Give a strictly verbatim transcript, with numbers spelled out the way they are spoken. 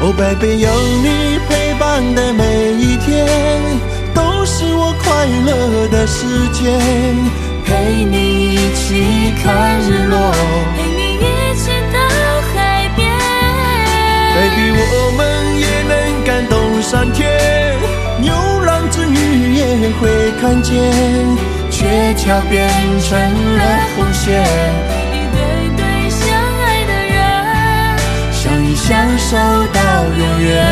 哦，baby，有你陪伴的每一天，都是我快乐的时间。 陪你一起看日落，陪你一起到海边。 baby，我们也能感动上天，牛郎织女也会看见，鹊桥变成了红线， 一对对相爱的人， 相依相守到永远。